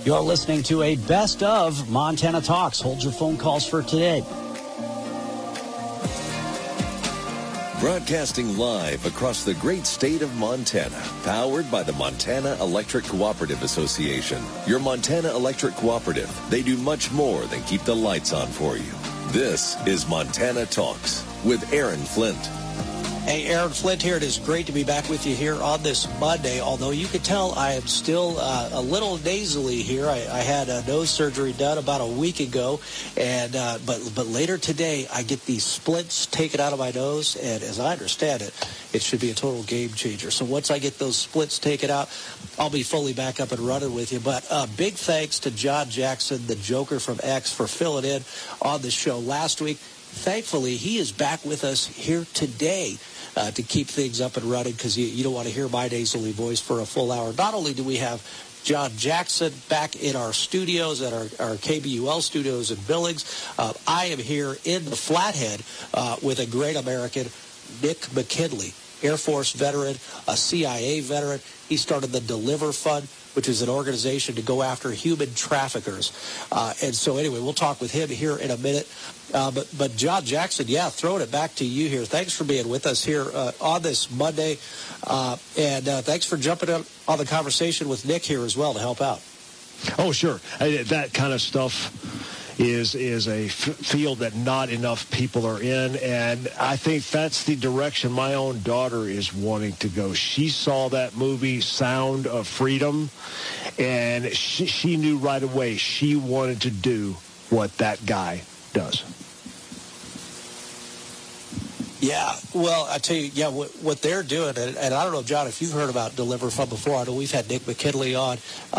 You're listening to a best of Montana Talks. Hold your phone calls for today. Broadcasting live across the great state of Montana, powered by the Montana Electric Cooperative Association. Your Montana Electric Cooperative, they do much more than keep the lights on for you. This is Montana Talks with Aaron Flint. Hey, Aaron Flint here. It is great to be back with you here on this Monday, although you can tell I am still a little nasally here. I had a nose surgery done about a week ago, and but later today I get these splints taken out of my nose, and as I understand it, it should be a total game changer. So once I get those splits taken out, I'll be fully back up and running with you. But big thanks to John Jackson, the Joker from X, for filling in on the show last week. Thankfully, he is back with us here today to keep things up and running, because you don't want to hear my nasally voice for a full hour. Not only do we have John Jackson back in our studios, at our KBUL studios in Billings, I am here in the Flathead with a great American, Nick McKinley, Air Force veteran, a CIA veteran. He started the Deliver Fund, which is an organization to go after human traffickers. And so anyway, we'll talk with him here in a minute. But John Jackson, throwing it back to you here. Thanks for being with us here on this Monday. And thanks for jumping on the conversation with Nick here as well to help out. Oh, sure. That kind of stuff is a field that not enough people are in, and I think that's the direction my own daughter is wanting to go. She saw that movie, Sound of Freedom, and she knew right away she wanted to do what that guy does. Yeah, well, I tell you, what they're doing, and I don't know, John, if you've heard about Deliver Fund before. I know we've had Nick McKinley on,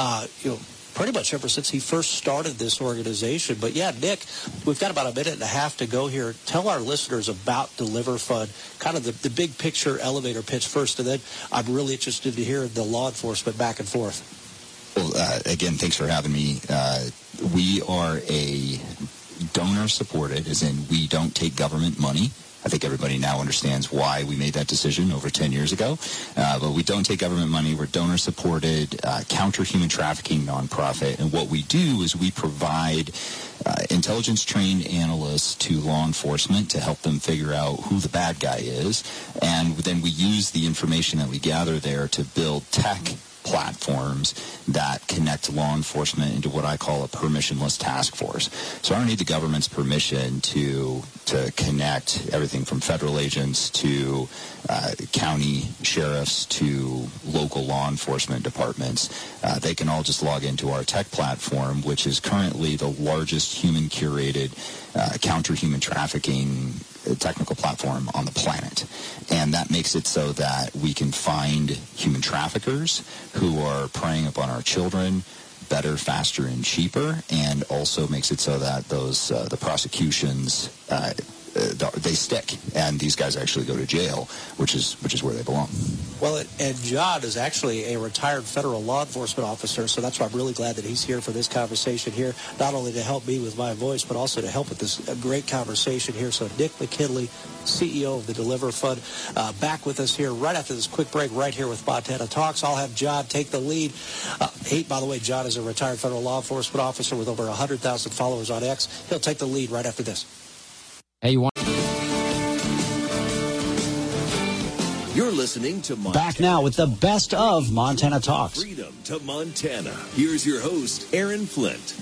pretty much ever since he first started this organization. But Nick, we've got about a minute and a half to go here. Tell our listeners about Deliver Fund, kind of the big picture elevator pitch first, and then I'm really interested to hear the law enforcement back and forth. Well, again, thanks for having me. We are a donor-supported, as in we don't take government money. I think everybody now understands why we made that decision over 10 years ago. But we don't take government money. We're donor-supported, counter-human trafficking nonprofit. And what we do is we provide intelligence-trained analysts to law enforcement to help them figure out who the bad guy is. And then we use the information that we gather there to build tech platforms that connect law enforcement into what I call a permissionless task force. So I don't need the government's permission to connect everything from federal agents to county sheriffs to local law enforcement departments. They can all just log into our tech platform, which is currently the largest human-curated counter-human trafficking technical platform on the planet. And that makes it so that we can find human traffickers who are preying upon our children better, faster, and cheaper, and also makes it so that those the prosecutions they stick, and these guys actually go to jail, which is where they belong. Well, and John is actually a retired federal law enforcement officer, so that's why I'm really glad that he's here for this conversation here, not only to help me with my voice, but also to help with this great conversation here. So Nick McKinley, CEO of the Deliver Fund, back with us here right after this quick break right here with Montana Talks. I'll have John take the lead. By the way, John is a retired federal law enforcement officer with over 100,000 followers on X. He'll take the lead right after this. Hey, you want... You're listening to Montana. Back now with the best of Montana Talks. Freedom to Montana. Here's your host, Aaron Flint.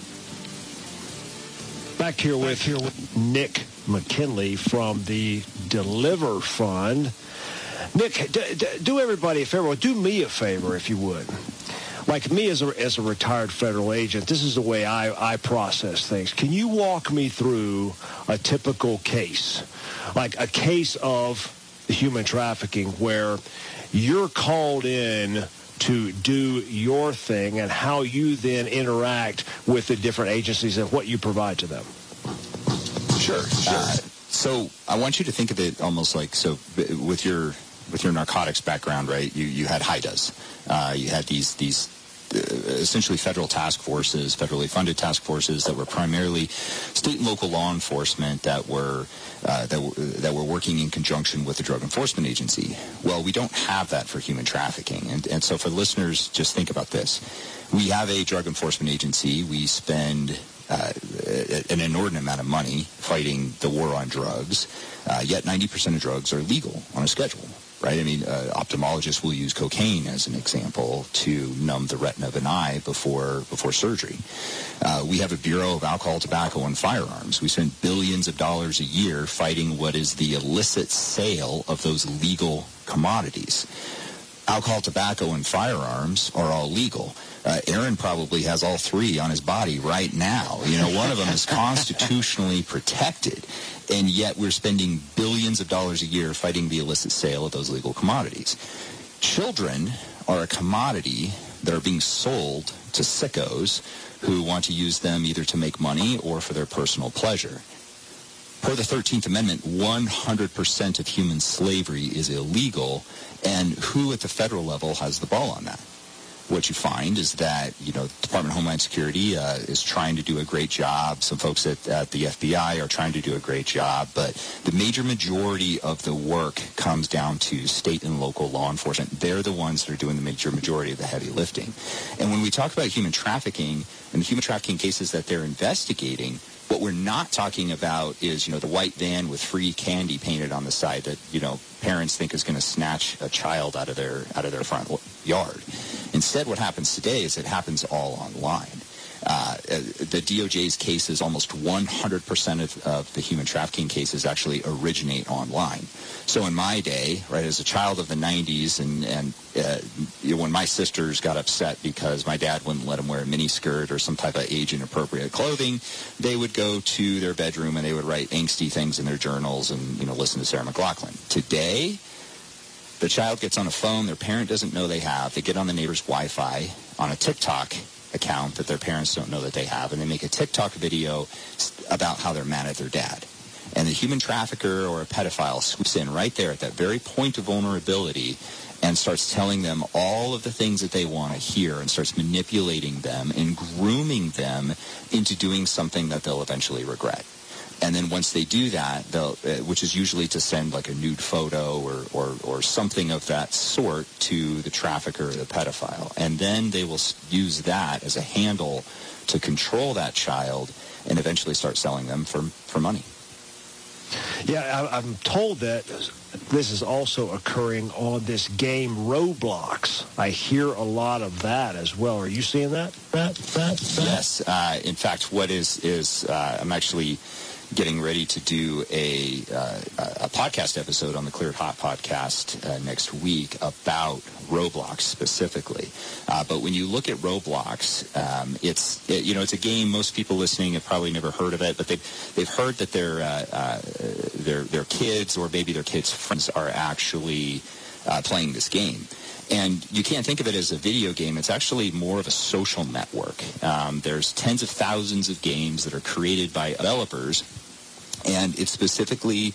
Back here with Nick McKinley from the Deliver Fund. Nick, do everybody a favor. Do me a favor, if you would. Like me as a retired federal agent, this is the way I process things. Can you walk me through a typical case, like a case of human trafficking where you're called in to do your thing and how you then interact with the different agencies and what you provide to them? Sure. So I want you to think of it almost like, so with your narcotics background, right? You had HIDAs. You had these essentially federal task forces, federally funded task forces that were primarily state and local law enforcement that were working in conjunction with the Drug Enforcement Agency. Well, we don't have that for human trafficking. And so for listeners, just think about this. We have a Drug Enforcement Agency. We spend an inordinate amount of money fighting the war on drugs, yet 90% of drugs are legal on a schedule. Right? I mean, ophthalmologists will use cocaine as an example to numb the retina of an eye before surgery. We have a Bureau of Alcohol, Tobacco, and Firearms. We spend billions of dollars a year fighting what is the illicit sale of those legal commodities. Alcohol, tobacco, and firearms are all legal. Aaron probably has all three on his body right now. You know, one of them is constitutionally protected, and yet we're spending billions of dollars a year fighting the illicit sale of those legal commodities. Children are a commodity that are being sold to sickos who want to use them either to make money or for their personal pleasure. Per the 13th Amendment, 100% of human slavery is illegal, and who at the federal level has the ball on that? What you find is that, you know, Department of Homeland Security is trying to do a great job. Some folks at the FBI are trying to do a great job, but the major majority of the work comes down to state and local law enforcement. They're the ones that are doing the major majority of the heavy lifting. And when we talk about human trafficking and the human trafficking cases that they're investigating, what we're not talking about is, you know, the white van with free candy painted on the side that, you know, parents think is going to snatch a child out of their front yard. Instead, what happens today is it happens all online. The DOJ's cases, almost 100% of the human trafficking cases actually originate online. So in my day, right, as a child of the 90s, and you know, when my sisters got upset because my dad wouldn't let them wear a miniskirt or some type of age-inappropriate clothing, they would go to their bedroom and they would write angsty things in their journals and, you know, listen to Sarah McLachlan. Today, the child gets on a phone their parent doesn't know they have. They get on the neighbor's Wi-Fi on a TikTok account that their parents don't know that they have, and they make a TikTok video about how they're mad at their dad. And the human trafficker or a pedophile swoops in right there at that very point of vulnerability and starts telling them all of the things that they want to hear and starts manipulating them and grooming them into doing something that they'll eventually regret. And then once they do that, they'll, which is usually to send like a nude photo or something of that sort to the trafficker or the pedophile. And then they will use that as a handle to control that child and eventually start selling them for money. Yeah, I'm told that this is also occurring on this game Roblox. I hear a lot of that as well. Are you seeing that? Yes. In fact, what is I'm actually getting ready to do a podcast episode on the Cleared Hot podcast next week about Roblox specifically. But when you look at Roblox, it's a game. Most people listening have probably never heard of it, but they've heard that their kids or maybe their kids' friends are actually playing this game. And you can't think of it as a video game. It's actually more of a social network. There's tens of thousands of games that are created by developers, and it's specifically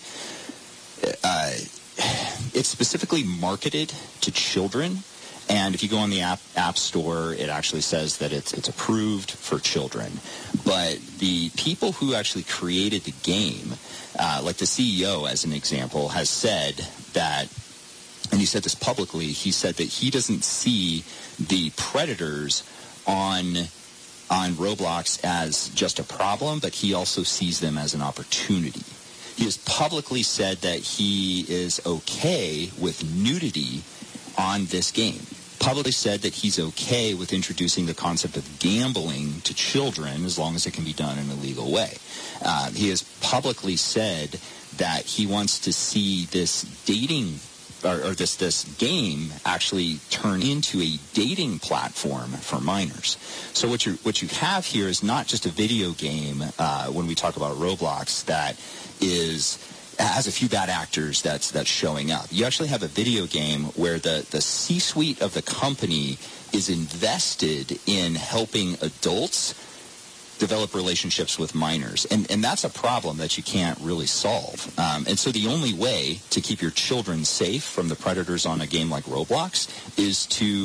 marketed to children. And if you go on the app store, it actually says that it's approved for children. But the people who actually created the game, like the CEO, as an example, has said that, and he said this publicly, he said that he doesn't see the predators on Roblox as just a problem, but he also sees them as an opportunity. He has publicly said that he is okay with nudity on this game. Publicly said that he's okay with introducing the concept of gambling to children as long as it can be done in a legal way. He has publicly said that he wants to see this dating or this game actually turn into a dating platform for minors. So what you have here is not just a video game when we talk about Roblox that has a few bad actors that's showing up. You actually have a video game where the C-suite of the company is invested in helping adults develop relationships with minors. And that's a problem that you can't really solve. And so the only way to keep your children safe from the predators on a game like Roblox is to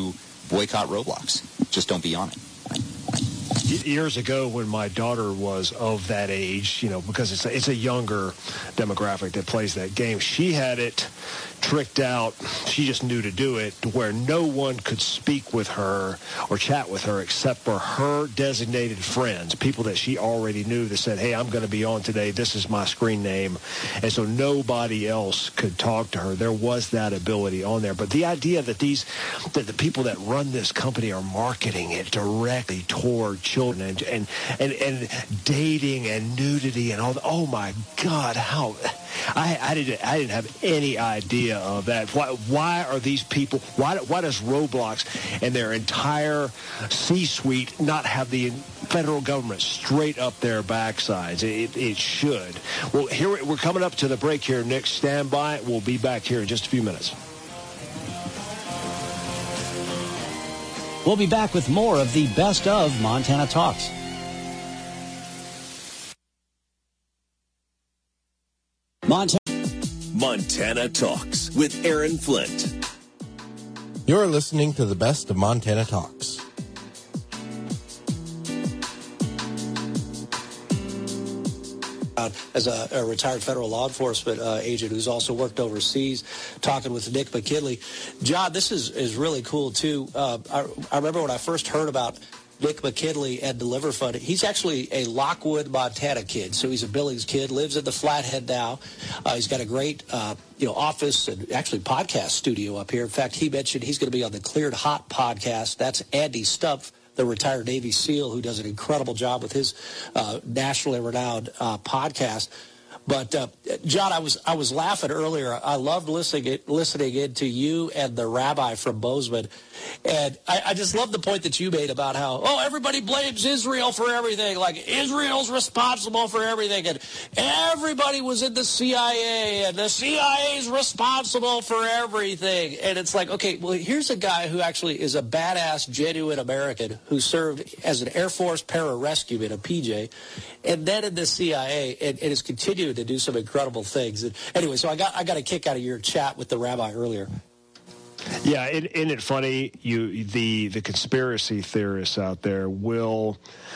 boycott Roblox. Just don't be on it. Years ago, when my daughter was of that age, because it's a younger demographic that plays that game, she had it tricked out. She just knew to do it, to where no one could speak with her or chat with her except for her designated friends, people that she already knew that said, hey, I'm going to be on today. This is my screen name. And so nobody else could talk to her. There was that ability on there. But the idea that the people that run this company are marketing it directly toward children and dating and nudity and all that, oh my God, how... I didn't have any idea of that. Why are these people, why does Roblox and their entire C-suite not have the federal government straight up their backsides? It should. Well, here we're coming up to the break here, Nick. Stand by. We'll be back here in just a few minutes. We'll be back with more of the Best of Montana Talks. Montana Talks with Aaron Flint. You're listening to the Best of Montana Talks. As a retired federal law enforcement agent who's also worked overseas, talking with Nick McKinley. John, this is really cool, too. I remember when I first heard about Nick McKinley and Deliver Fund. He's actually a Lockwood, Montana kid, so he's a Billings kid, lives in the Flathead now. He's got a great office and actually podcast studio up here. In fact, he mentioned he's going to be on the Cleared Hot podcast. That's Andy Stumpf, the retired Navy SEAL, who does an incredible job with his nationally renowned podcast. But, John, I was laughing earlier. I loved listening in to you and the rabbi from Bozeman. And I just love the point that you made about how, everybody blames Israel for everything. Like, Israel's responsible for everything. And everybody was in the CIA, and the CIA's responsible for everything. And it's like, okay, well, here's a guy who actually is a badass, genuine American who served as an Air Force pararescueman, a PJ, and then in the CIA, and is continuing to do some incredible things. And anyway, so I got a kick out of your chat with the rabbi earlier. Yeah, isn't it funny? The conspiracy theorists out there will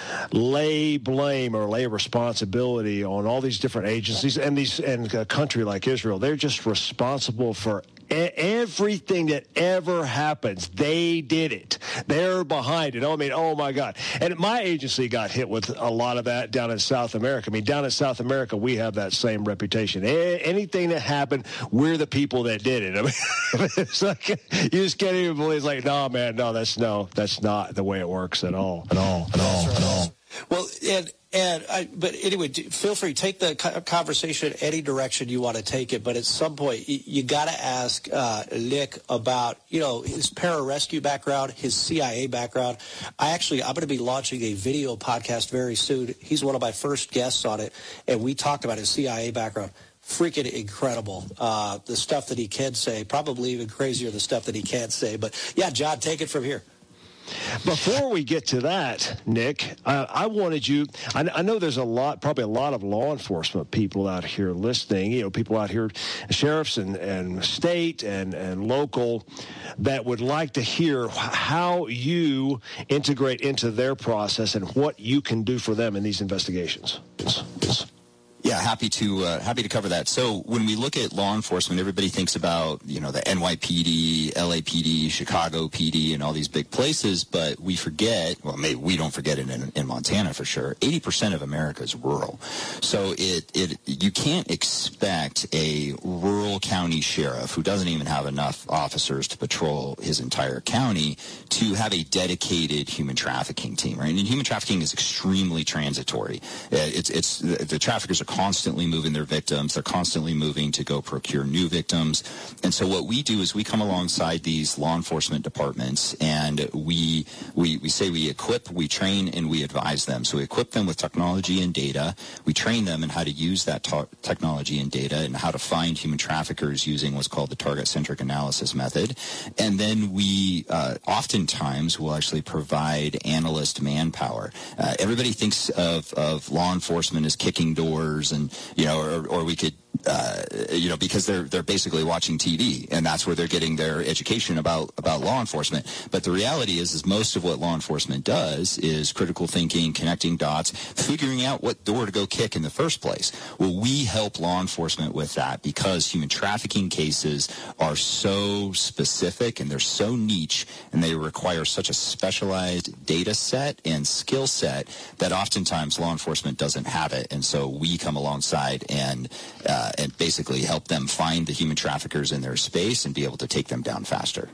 lay blame or lay responsibility on all these different agencies and a country like Israel. They're just responsible for everything that ever happens. They did it. They're behind it. I mean, oh my God. And my agency got hit with a lot of that down in South America. I mean, down in South America, we have that same reputation. Anything that happened, we're the people that did it. I mean, it's like, you just can't even believe. It's like, no, man, that's not the way it works at all. At all. Well, but anyway, feel free, take the conversation any direction you want to take it. But at some point, you got to ask Nick about, his pararescue background, his CIA background. I'm going to be launching a video podcast very soon. He's one of my first guests on it, and we talked about his CIA background. Freaking incredible. The stuff that he can say, probably even crazier the stuff that he can't say. But yeah, John, take it from here. Before we get to that, Nick, I wanted you, I know there's probably a lot of law enforcement people out here listening, people out here, sheriffs and state and local, that would like to hear how you integrate into their process and what you can do for them in these investigations. Yeah, happy to cover that. So when we look at law enforcement, everybody thinks about, the NYPD, LAPD, Chicago PD, and all these big places, but we forget, well, maybe we don't forget it in Montana for sure, 80% of America is rural. So you can't expect a rural county sheriff who doesn't even have enough officers to patrol his entire county to have a dedicated human trafficking team, right? And human trafficking is extremely transitory. The traffickers are constantly moving their victims. They're constantly moving to go procure new victims. And so what we do is we come alongside these law enforcement departments, and we say we equip, we train, and we advise them. So we equip them with technology and data. We train them in how to use that technology and data and how to find human traffickers using what's called the target-centric analysis method. And then we oftentimes will actually provide analyst manpower. Everybody thinks of law enforcement as kicking doors and, or we could because they're basically watching TV, and that's where they're getting their education about law enforcement. But the reality is most of what law enforcement does is critical thinking, connecting dots, figuring out what door to go kick in the first place. Well, we help law enforcement with that because human trafficking cases are so specific and they're so niche, and they require such a specialized data set and skill set that oftentimes law enforcement doesn't have it. And so we come alongside and basically help them find the human traffickers in their space and be able to take them down faster.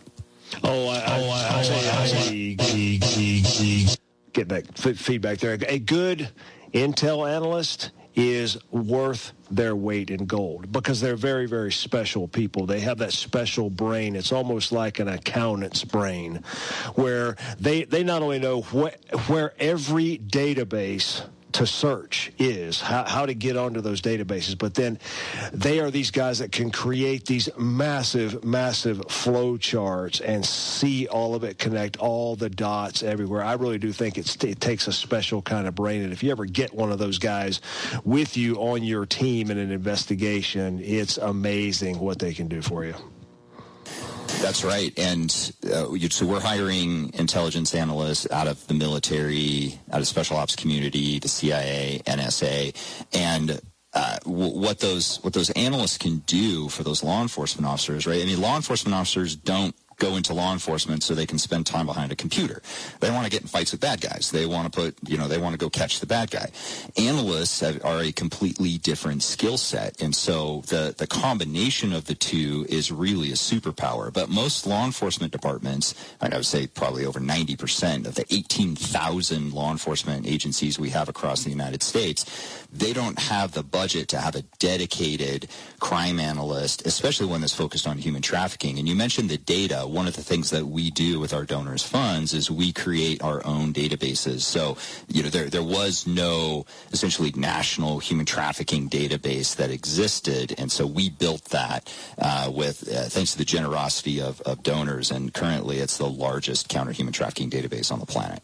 Get that feedback there. A good intel analyst is worth their weight in gold because they're very, very special people. They have that special brain. It's almost like an accountant's brain where they not only know where every database to search is, how to get onto those databases, but then they are these guys that can create these massive, massive flow charts and see all of it, connect all the dots everywhere. I really do think it takes a special kind of brain, and if you ever get one of those guys with you on your team in an investigation, it's amazing what they can do for you. That's right. And so we're hiring intelligence analysts out of the military, out of special ops community, the CIA, NSA, and what those analysts can do for those law enforcement officers, right? I mean, law enforcement officers don't go into law enforcement so they can spend time behind a computer. They want to get in fights with bad guys. They want to they want to go catch the bad guy. Analysts are a completely different skill set. And so the combination of the two is really a superpower. But most law enforcement departments, and I would say probably over 90% of the 18,000 law enforcement agencies we have across the United States, they don't have the budget to have a dedicated crime analyst, especially one that's focused on human trafficking. And you mentioned the data. One of the things that we do with our donors' funds is we create our own databases. So, there was no essentially national human trafficking database that existed, and so we built that thanks to the generosity of donors, and currently it's the largest counter-human trafficking database on the planet.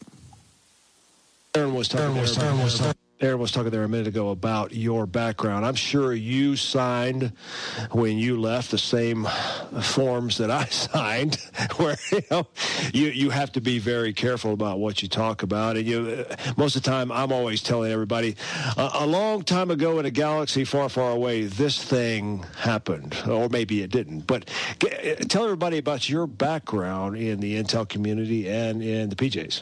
Aaron was talking there a minute ago about your background. I'm sure you signed when you left the same forms that I signed, where you have to be very careful about what you talk about. And most of the time, I'm always telling everybody, a long time ago in a galaxy far, far away, this thing happened, or maybe it didn't. But tell everybody about your background in the intel community and in the PJs.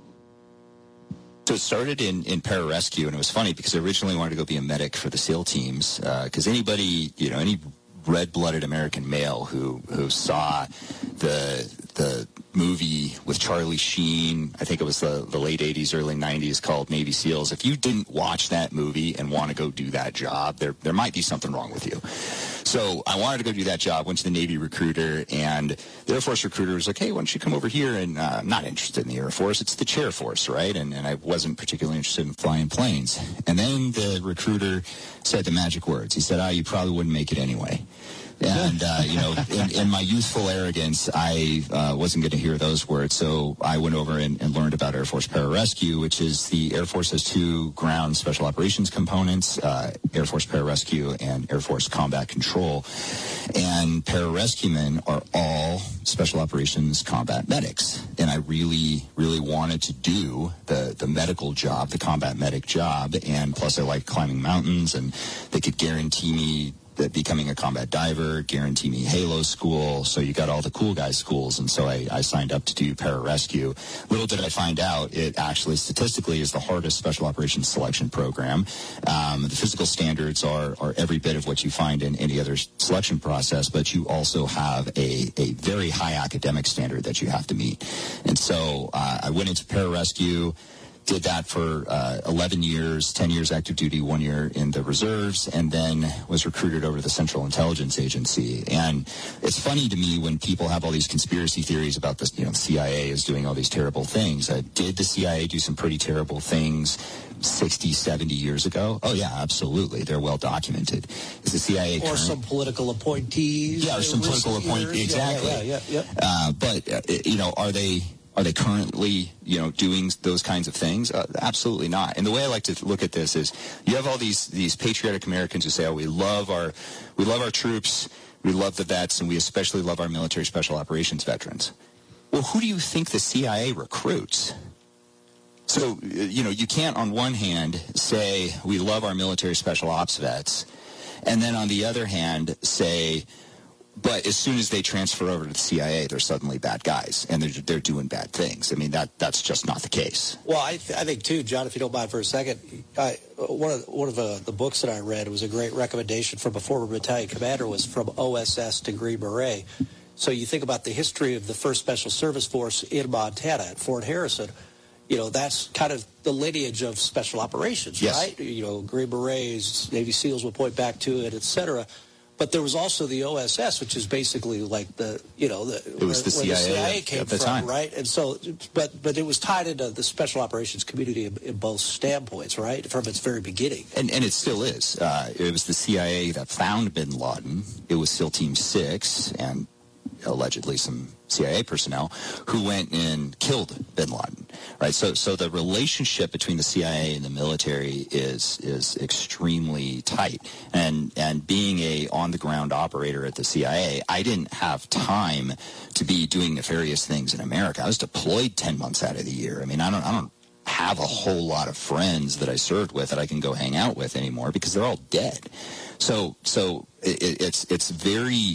So it started in pararescue, and it was funny because I originally wanted to go be a medic for the SEAL teams, because anybody, any red-blooded American male who saw the movie with Charlie Sheen, I think it was the late 80s, early 90s, called Navy SEALs, if you didn't watch that movie and want to go do that job, there might be something wrong with you. So I wanted to go do that job, went to the Navy recruiter, and the Air Force recruiter was like, hey, why don't you come over here? And I'm not interested in the Air Force. It's the Chair Force, right? And I wasn't particularly interested in flying planes. And then the recruiter said the magic words. He said, you probably wouldn't make it anyway. And, in my youthful arrogance, I wasn't going to hear those words. So I went over and learned about Air Force Pararescue, which is the Air Force has two ground special operations components, Air Force Pararescue and Air Force Combat Control. And pararescuemen are all special operations combat medics. And I really, really wanted to do the medical job, the combat medic job. And plus I like climbing mountains, and they could guarantee me that becoming a combat diver, guarantee me Halo school. So you got all the cool guys schools. And so I signed up to do pararescue. Little did I find out, it actually statistically is the hardest special operations selection program. The physical standards are every bit of what you find in any other selection process, but you also have a very high academic standard that you have to meet. And so I went into pararescue, did that for 11 years, 10 years active duty, 1 year in the reserves, and then was recruited over to the Central Intelligence Agency. And it's funny to me when people have all these conspiracy theories about this, the CIA is doing all these terrible things. Did the CIA do some pretty terrible things 60, 70 years ago? Oh, yeah, absolutely. They're well documented. Is the CIA or some political appointees? Yeah, or some political appointees. Exactly. Yeah. But, are they Are they currently, doing those kinds of things? Absolutely not. And the way I like to look at this is, you have all these patriotic Americans who say, "Oh, we love our troops, we love the vets, and we especially love our military special operations veterans." Well, who do you think the CIA recruits? So, you can't on one hand say we love our military special ops vets, and then on the other hand say, but as soon as they transfer over to the CIA, they're suddenly bad guys, and they're doing bad things. I mean, that's just not the case. Well, I think, too, John, if you don't mind for a second, one of the books that I read was a great recommendation from a former battalion commander, was From OSS to Green Beret. So you think about the history of the 1st Special Service Force in Montana at Fort Harrison. That's kind of the lineage of special operations, yes. Right? Green Berets, Navy SEALs will point back to it, et cetera. But there was also the OSS, which is basically like it was the CIA came at the from, time, right? And so, but it was tied into the special operations community in both standpoints, right, from its very beginning. And it still is. It was the CIA that found Bin Laden. It was SEAL Team 6 and allegedly some CIA personnel who went and killed Bin Laden, right? So the relationship between the CIA and the military is extremely tight. And being a on-the-ground operator at the CIA, I didn't have time to be doing nefarious things in America. I was deployed 10 months out of the year. I mean, I don't have a whole lot of friends that I served with that I can go hang out with anymore because they're all dead. So it's very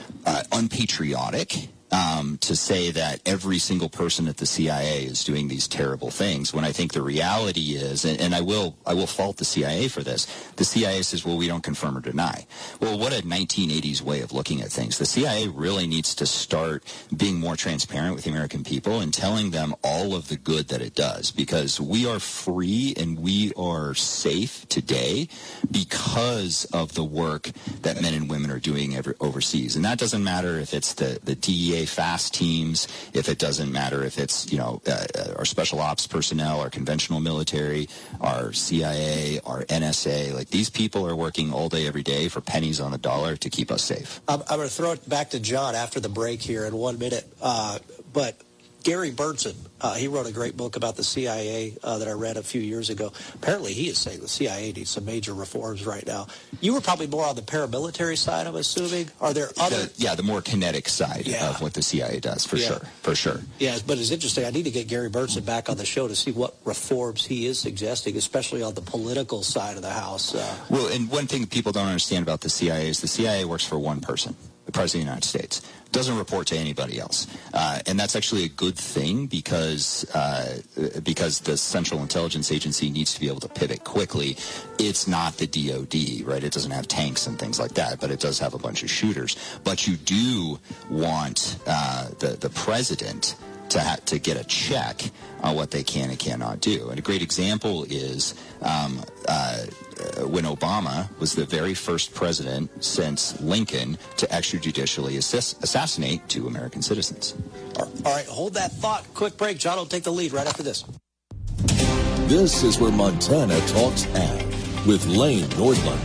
unpatriotic to say that every single person at the CIA is doing these terrible things, when I think the reality is, and I will fault the CIA for this, the CIA says, well, we don't confirm or deny. Well, what a 1980s way of looking at things. The CIA really needs to start being more transparent with the American people and telling them all of the good that it does, because we are free and we are safe today because of the work that men and women are doing overseas. And that doesn't matter if it's the DEA fast teams, if it doesn't matter if it's, our special ops personnel, our conventional military, our CIA, our NSA. Like, these people are working all day, every day for pennies on the dollar to keep us safe. I'm going to throw it back to John after the break here in 1 minute. But Gary Berntsen, he wrote a great book about the CIA that I read a few years ago. Apparently, he is saying the CIA needs some major reforms right now. You were probably more on the paramilitary side, I'm assuming. Are there other... the more kinetic side of what the CIA does, for sure. Yeah, but it's interesting. I need to get Gary Berntsen back on the show to see what reforms he is suggesting, especially on the political side of the house. Well, and one thing people don't understand about the CIA is the CIA works for one person, the President of the United States. Doesn't report to anybody else. And that's actually a good thing because the Central Intelligence Agency needs to be able to pivot quickly. It's not the DOD, right? It doesn't have tanks and things like that, but it does have a bunch of shooters. But you do want the president to get a check on what they can and cannot do. And a great example is when Obama was the very first president since Lincoln to extrajudicially assassinate 2 American citizens. All right, hold that thought. Quick break. John will take the lead right after this. This is where Montana Talks Ag with Lane Nordlund.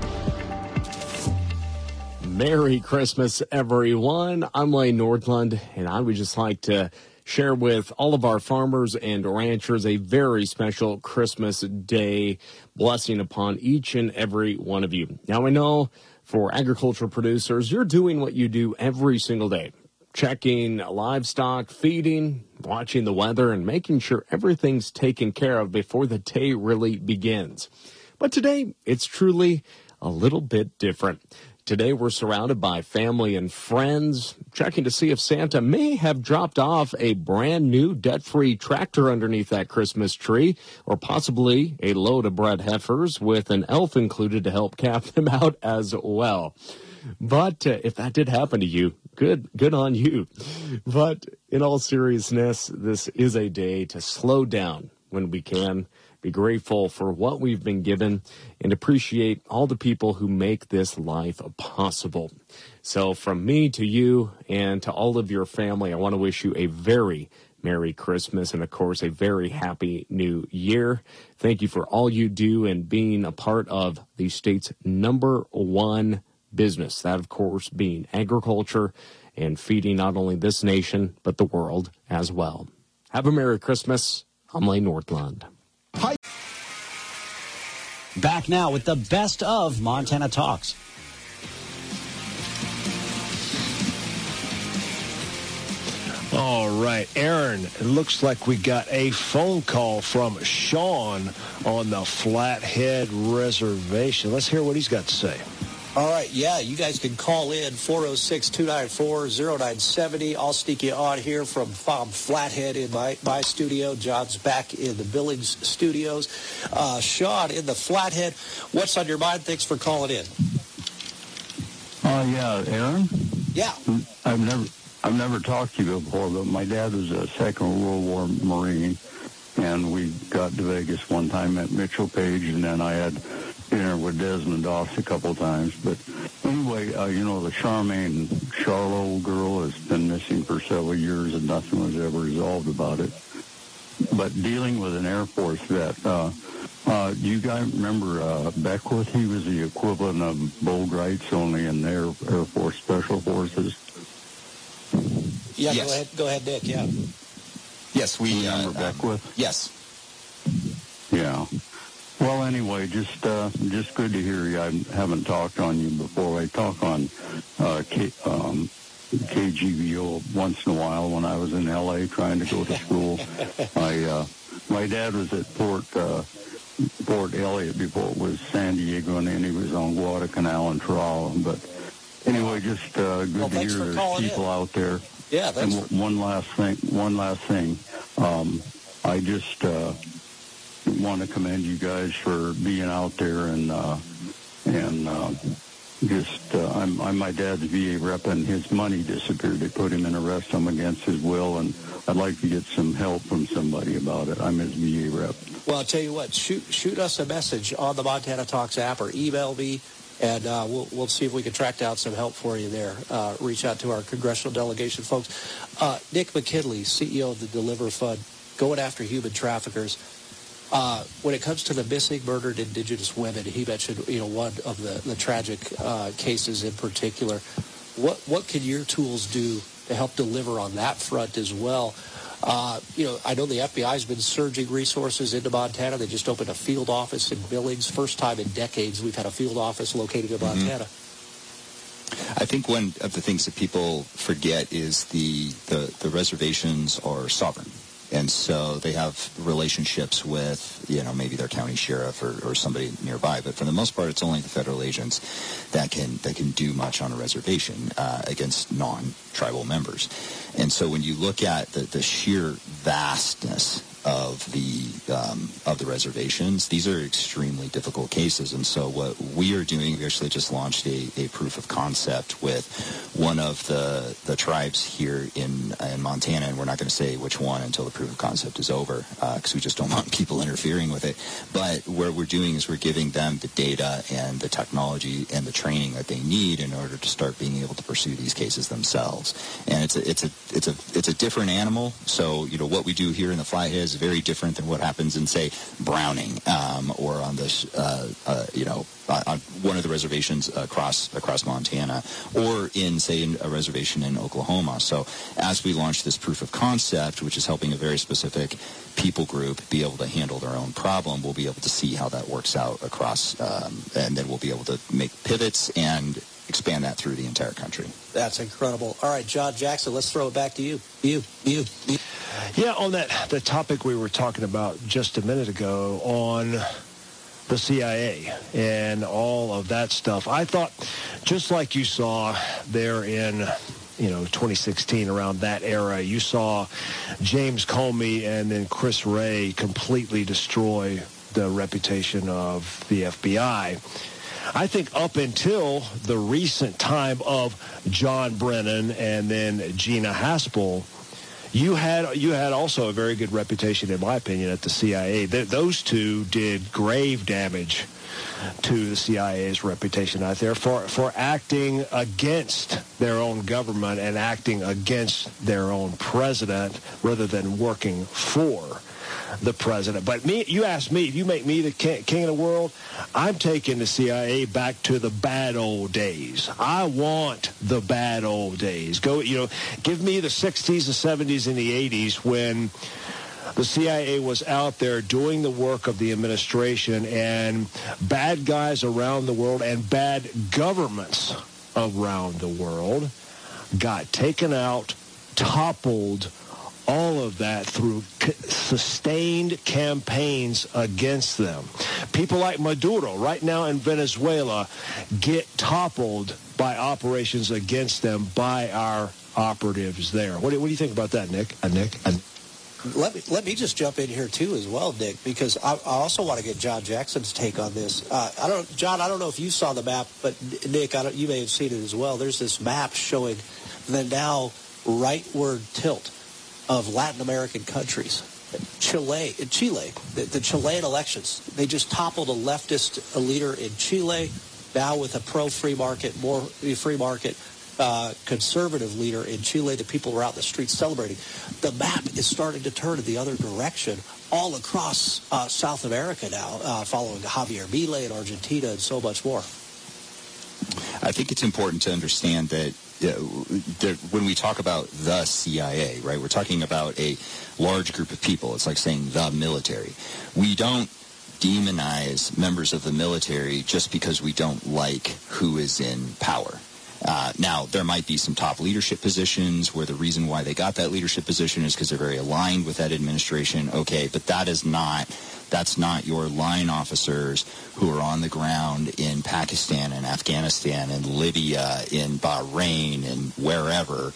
Merry Christmas, everyone. I'm Lane Nordlund, and I would just like to share with all of our farmers and ranchers a very special Christmas Day blessing upon each and every one of you. Now, I know for agricultural producers, you're doing what you do every single day, checking livestock, feeding, watching the weather, and making sure everything's taken care of before the day really begins. But today, it's truly a little bit different. Today, we're surrounded by family and friends, checking to see if Santa may have dropped off a brand new debt-free tractor underneath that Christmas tree, or possibly a load of bred heifers with an elf included to help cap them out as well. But if that did happen to you, good on you. But in all seriousness, this is a day to slow down when we can, be grateful for what we've been given, and appreciate all the people who make this life possible. So from me to you and to all of your family, I want to wish you a very Merry Christmas and, of course, a very Happy New Year. Thank you for all you do and being a part of the state's #1 business, that, of course, being agriculture and feeding not only this nation but the world as well. Have a Merry Christmas. I'm Lane Nordlund. Back now with the best of Montana Talks. All right, Aaron, it looks like we got a phone call from Sean on the Flathead Reservation. Let's hear what he's got to say. All right, yeah, you guys can call in 406-294-0970. I'll sneak you on here from Flathead in my studio. John's back in the Billings studios. Sean, in the Flathead, what's on your mind? Thanks for calling in. Yeah, Aaron? Yeah. I've never talked to you before, but my dad was a Second World War Marine, and we got to Vegas one time at Mitchell Page, and then I had dinner with Desmond Doss a couple times. But anyway, the Charmaine Charlo girl has been missing for several years, and nothing was ever resolved about it. But dealing with an Air Force vet, do you guys remember Beckwith? He was the equivalent of Bo Greitz, only in the Air Force Special Forces. Yeah, Yes. Go ahead, Nick, yeah. Yes, we Remember Beckwith? Yes. Yeah. Well, anyway, just good to hear you. I haven't talked on you before. I talk on KGVO once in a while when I was in L.A. trying to go to school. My dad was at Port Elliott before it was San Diego, and then he was on Guadalcanal and Toronto. But anyway, just good to hear there's people out there. Yeah, and thanks. one last thing. I just want to commend you guys for being out there and I'm my dad's VA rep, and his money disappeared. They put him in arrest against his will, and I'd like to get some help from somebody about it. I'm his VA rep. Well, I'll tell you what, shoot us a message on the Montana Talks app or email me, and we'll see if we can track down some help for you there. Reach out to our congressional delegation folks. Nick McKinley, CEO of the Deliver Fund, going after human traffickers. When it comes to the missing, murdered Indigenous women, he mentioned one of the tragic cases in particular. What can your tools do to help deliver on that front as well? I know the FBI's been surging resources into Montana. They just opened a field office in Billings. First time in decades we've had a field office located in Montana. I think one of the things that people forget is the reservations are sovereign. And so they have relationships with, maybe their county sheriff or somebody nearby. But for the most part, it's only the federal agents that can do much on a reservation against non-tribal members. And so when you look at the sheer vastness of the reservations, these are extremely difficult cases. And so what we are doing, we actually just launched a proof of concept with one of the tribes here in Montana, and we're not going to say which one until the proof of concept is over, because we just don't want people interfering with it. But what we're doing is we're giving them the data and the technology and the training that they need in order to start being able to pursue these cases themselves. And it's a different animal. So what we do here in the Flathead is very different than what happens in, say, Browning, or on this, on one of the reservations across Montana, or in, say, a reservation in Oklahoma. So as we launch this proof of concept, which is helping a very specific people group be able to handle their own problem, we'll be able to see how that works out across, and then we'll be able to make pivots and expand that through the entire country. That's incredible. All right, John Jackson, let's throw it back to you. You. Yeah, on the topic we were talking about just a minute ago on the CIA and all of that stuff, I thought, just like you saw there in 2016, around that era, you saw James Comey and then Chris Wray completely destroy the reputation of the FBI. I think up until the recent time of John Brennan and then Gina Haspel, you had also a very good reputation, in my opinion, at the CIA. Those two did grave damage to the CIA's reputation out there for acting against their own government and acting against their own president rather than working for. the president. But you ask me, if you make me the king of the world, I'm taking the CIA back to the bad old days. I want the bad old days. Give me the 60s, the 70s, and the 80s when the CIA was out there doing the work of the administration, and bad guys around the world and bad governments around the world got taken out, toppled, all of that through sustained campaigns against them. People like Maduro right now in Venezuela get toppled by operations against them by our operatives there. What do you think about that, Nick? Let me just jump in here too as well, Nick, because I also want to get John Jackson's take on this. John, I don't know if you saw the map, but Nick, you may have seen it as well. There's this map showing the now rightward tilt of Latin American countries. Chile, the Chilean elections, they just toppled a leftist leader in Chile, now with a pro-free market, more free market, conservative leader in Chile. The people were out in the streets celebrating. The map is starting to turn in the other direction all across South America now, following Javier Milei in Argentina and so much more. I think it's important to understand that when we talk about the CIA, right, we're talking about a large group of people. It's like saying the military. We don't demonize members of the military just because we don't like who is in power. Now, there might be some top leadership positions where the reason why they got that leadership position is because they're very aligned with that administration. Okay, but that's not your line officers who are on the ground in Pakistan and Afghanistan and Libya, in Bahrain and wherever,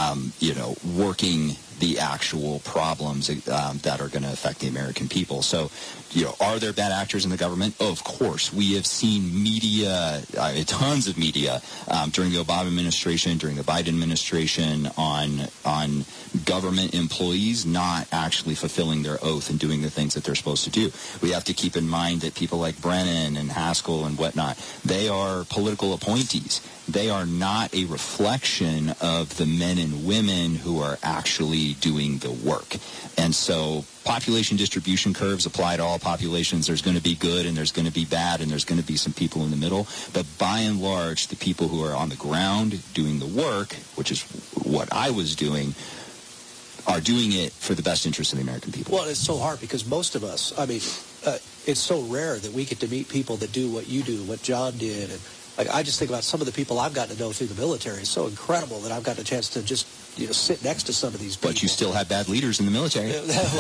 working the actual problems that are going to affect the American people. So, are there bad actors in the government? Of course. We have seen media, tons of media, during the Obama administration, during the Biden administration, on government employees not actually fulfilling their oath and doing the things that they're supposed to do. We have to keep in mind that people like Brennan and Haskell and whatnot, they are political appointees. They are not a reflection of the men and women who are actually doing the work. And so population distribution curves apply to all populations. There's going to be good and there's going to be bad and there's going to be some people in the middle. But by and large, the people who are on the ground doing the work, which is what I was doing, are doing it for the best interest of the American people. Well, it's so hard because most of us, it's so rare that we get to meet people that do what you do, what John did. And I just think about some of the people I've gotten to know through the military. It's so incredible that I've got a chance to just sit next to some of these people. But you still have bad leaders in the military.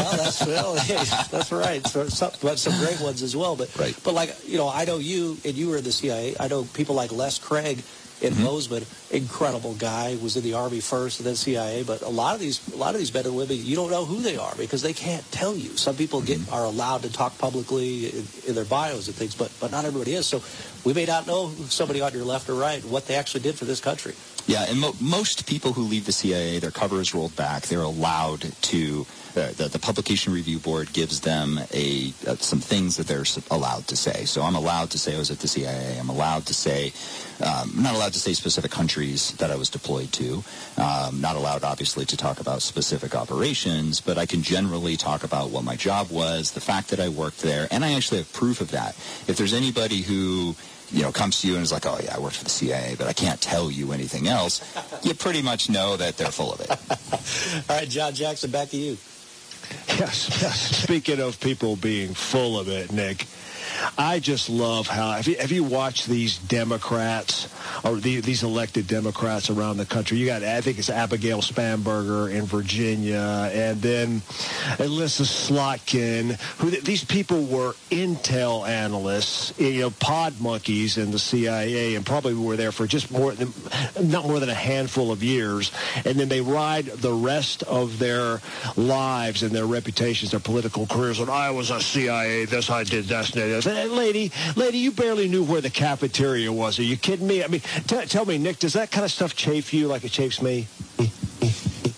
That's right. Some great ones as well. But I know you, and you were in the CIA. I know people like Les Craig in Bozeman, incredible guy, was in the Army first and then CIA. But a lot of these men and women, you don't know who they are because they can't tell you. Some people are allowed to talk publicly in their bios and things, but not everybody is. So we may not know somebody on your left or right, what they actually did for this country. Yeah, and most people who leave the CIA, their cover is rolled back. They're allowed to, the Publication Review Board gives them some things that they're allowed to say. So I'm allowed to say I was at the CIA. I'm allowed to say, I'm not allowed to say specific countries that I was deployed to. Not allowed, obviously, to talk about specific operations, but I can generally talk about what my job was, the fact that I worked there, and I actually have proof of that. If there's anybody who comes to you and is like, oh, yeah, I worked for the CIA, but I can't tell you anything else, you pretty much know that they're full of it. All right, John Jackson, back to you. Yes. Speaking of people being full of it, Nick, I just love how, have you watched these Democrats, or these elected Democrats around the country? I think it's Abigail Spanberger in Virginia, and then Alyssa Slotkin, these people were intel analysts, pod monkeys in the CIA, and probably were there for just not more than a handful of years, and then they ride the rest of their lives and their reputations, their political careers, and I was a CIA, this, I did this, and this. Lady, you barely knew where the cafeteria was. Are you kidding me? I mean, tell me, Nick, does that kind of stuff chafe you like it chafes me?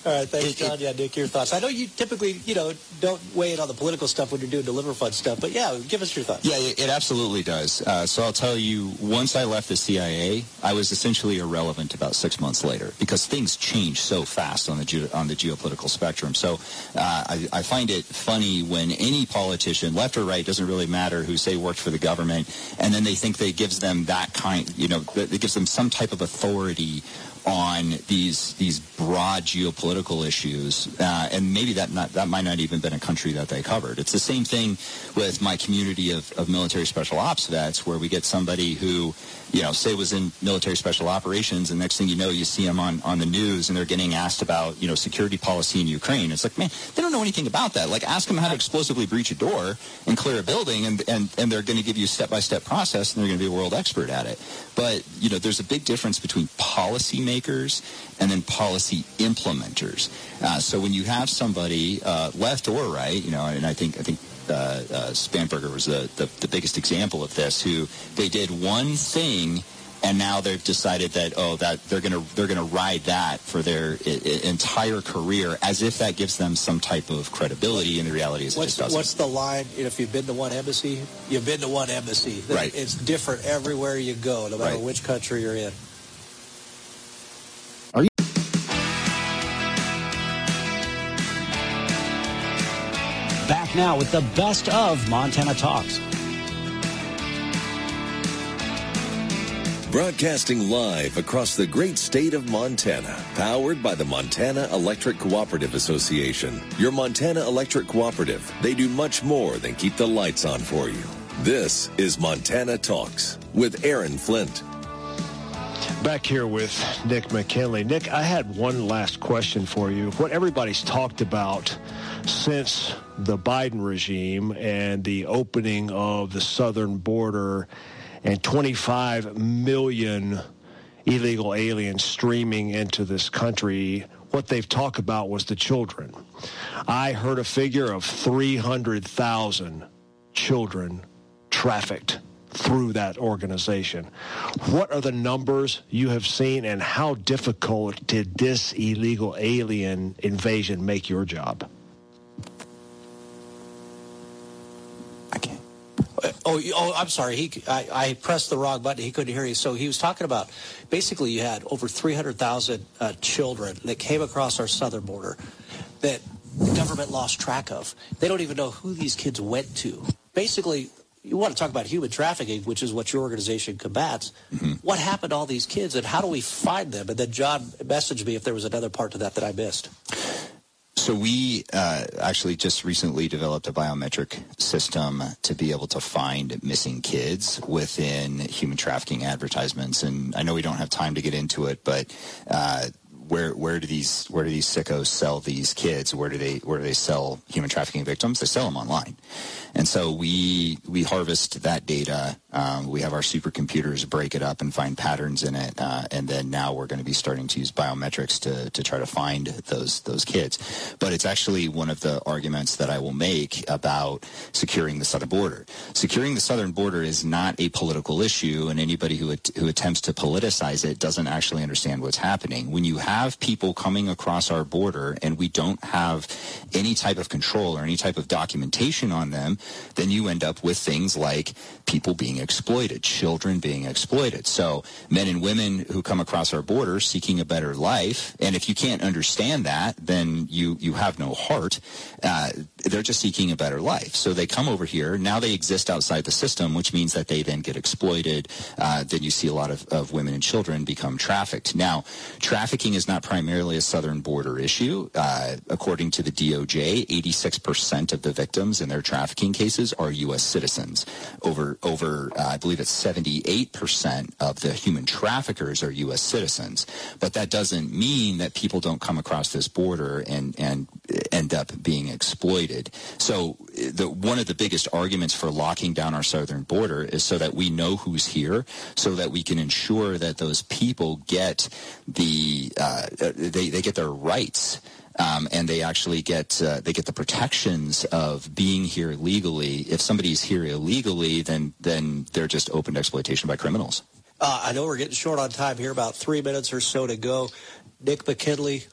All right, thanks, John. Yeah, Nick, your thoughts. I know you typically, don't weigh in on the political stuff when you're doing Deliver Fund stuff, but yeah, give us your thoughts. Yeah, it absolutely does. So I'll tell you, once I left the CIA, I was essentially irrelevant about 6 months later because things change so fast on the geopolitical spectrum. So I find it funny when any politician, left or right, doesn't really matter, who say worked for the government, and then they think that gives them that kind, that gives them some type of authority on these broad geopolitical issues, and maybe that might not even been a country that they covered. It's the same thing with my community of military special ops vets, where we get somebody who, say was in military special operations, and next thing you know, you see them on the news, and they're getting asked about, security policy in Ukraine. It's like, man, they don't know anything about that. Like, ask them how to explosively breach a door and clear a building, and they're going to give you a step-by-step process, and they're going to be a world expert at it. But, there's a big difference between policy makers and then policy implementers. So when you have somebody, left or right, and I think Spanberger was the biggest example of this, who they did one thing and now they've decided that they're going to ride that for their entire career, as if that gives them some type of credibility. And the reality is, it just doesn't. What's the line? If you've been to one embassy, you've been to one embassy. Right. It's different everywhere you go, no matter which country you're in. Back now with the best of Montana Talks. Broadcasting live across the great state of Montana, powered by the Montana Electric Cooperative Association. Your Montana Electric Cooperative, they do much more than keep the lights on for you. This is Montana Talks with Aaron Flint. Back here with Nick McKinley. Nick, I had one last question for you. What everybody's talked about since the Biden regime and the opening of the southern border and 25 million illegal aliens streaming into this country, what they've talked about was the children. I heard a figure of 300,000 children trafficked through that organization. What are the numbers you have seen, and how difficult did this illegal alien invasion make your job? Oh, I'm sorry. I pressed the wrong button. He couldn't hear you. So he was talking about, basically, you had over 300,000 children that came across our southern border that the government lost track of. They don't even know who these kids went to. Basically, you want to talk about human trafficking, which is what your organization combats. Mm-hmm. What happened to all these kids, and how do we find them? And then John messaged me if there was another part to that I missed. So we actually just recently developed a biometric system to be able to find missing kids within human trafficking advertisements. And I know we don't have time to get into it, but where do these sickos sell these kids? Where do they sell human trafficking victims? They sell them online. And so we harvest that data. We have our supercomputers break it up and find patterns in it. And then now we're going to be starting to use biometrics to try to find those kids. But it's actually one of the arguments that I will make about securing the southern border. Securing the southern border is not a political issue, and anybody who attempts to politicize it doesn't actually understand what's happening. When you have people coming across our border and we don't have any type of control or any type of documentation on them, then you end up with things like people being exploited, children being exploited. So men and women who come across our border seeking a better life, and if you can't understand that, then you have no heart. They're just seeking a better life. So they come over here. Now they exist outside the system, which means that they then get exploited. Then you see a lot of women and children become trafficked. Now, trafficking is not primarily a southern border issue. According to the DOJ, 86% of the victims in their trafficking cases are U.S. citizens. Over I believe it's 78% of the human traffickers are U.S. citizens. But that doesn't mean that people don't come across this border and end up being exploited. So one of the biggest arguments for locking down our southern border is so that we know who's here, so that we can ensure that those people get they get their rights. And they actually get the protections of being here legally. If somebody's here illegally, then they're just open to exploitation by criminals. I know we're getting short on time here, about 3 minutes or so to go. Nick McKinley,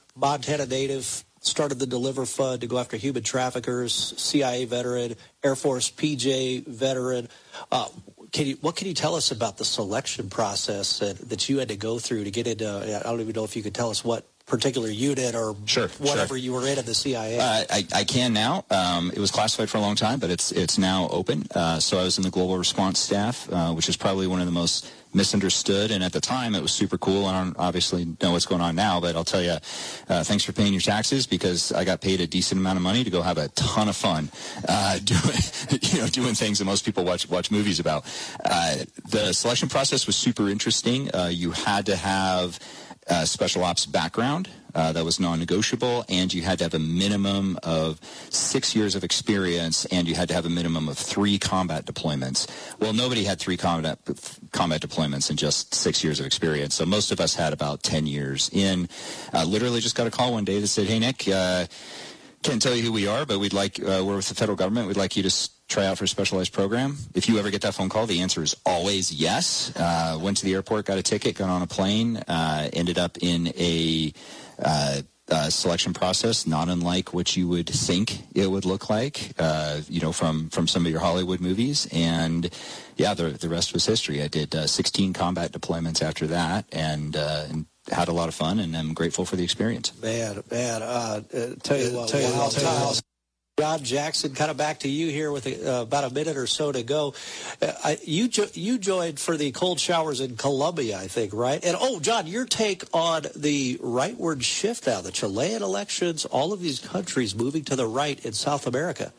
Montana native, started the Deliver Fund to go after human traffickers, CIA veteran, Air Force PJ veteran. What can you tell us about the selection process that you had to go through to get into? I don't even know if you could tell us what particular unit or whatever you were in the CIA. I can now. It was classified for a long time, but it's now open. So I was in the global response staff, which is probably one of the most misunderstood, and at the time it was super cool. I don't obviously know what's going on now, but I'll tell you, thanks for paying your taxes, because I got paid a decent amount of money to go have a ton of fun doing things that most people watch movies about. The selection process was super interesting. You had to have a special ops background that was non-negotiable, and you had to have a minimum of 6 years of experience, and you had to have a minimum of 3 combat deployments. Well, nobody had 3 combat deployments and just 6 years of experience, so most of us had about 10 years in. Literally just got a call one day that said, "Hey, Nick, can't tell you who we are, but we're with the federal government. We'd like you to try out for a specialized program." If you ever get that phone call, the answer is always yes. Went to the airport, got a ticket, got on a plane, ended up in a selection process not unlike what you would think it would look like, from some of your Hollywood movies. And yeah, the rest was history. I did 16 combat deployments after that, and had a lot of fun, and I'm grateful for the experience. Tell you what, John Jackson, kind of back to you here with about a minute or so to go. You joined for the cold showers in Colombia, I think, right? And, John, your take on the rightward shift now, the Chilean elections, all of these countries moving to the right in South America.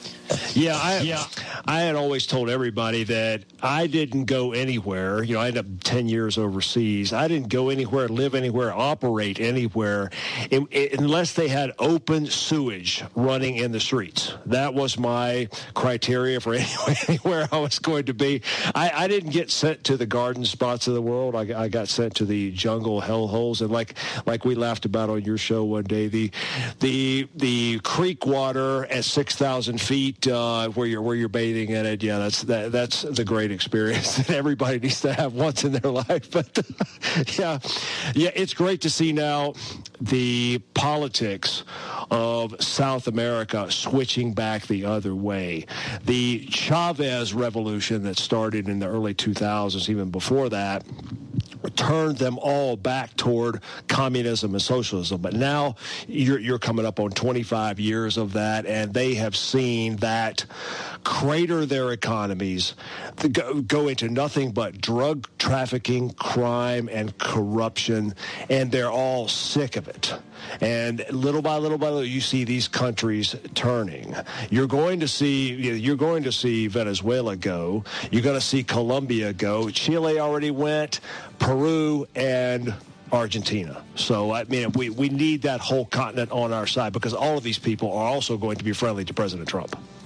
I had always told everybody that I didn't go anywhere. I ended up 10 years overseas. I didn't go anywhere, live anywhere, operate anywhere unless they had open sewage running in the streets. That was my criteria for anywhere I was going to be. I didn't get sent to the garden spots of the world. I got sent to the jungle hellholes. And like we laughed about on your show one day, the creek water at 6,000 feet where you're bathing in it. Yeah, that's the great experience that everybody needs to have once in their life. But yeah, it's great to see now the politics of South America switching back the other way. The Chavez revolution that started in the early 2000s, even before that, turned them all back toward communism and socialism. But now you're coming up on 25 years of that, and they have seen that crater their economies, go into nothing but drug trafficking, crime, and corruption, and they're all sick of it. And little by little, you see these countries turning. You're going to see Venezuela go. You're going to see Colombia go. Chile already went. Peru and Argentina. So, I mean, we need that whole continent on our side, because all of these people are also going to be friendly to President Trump.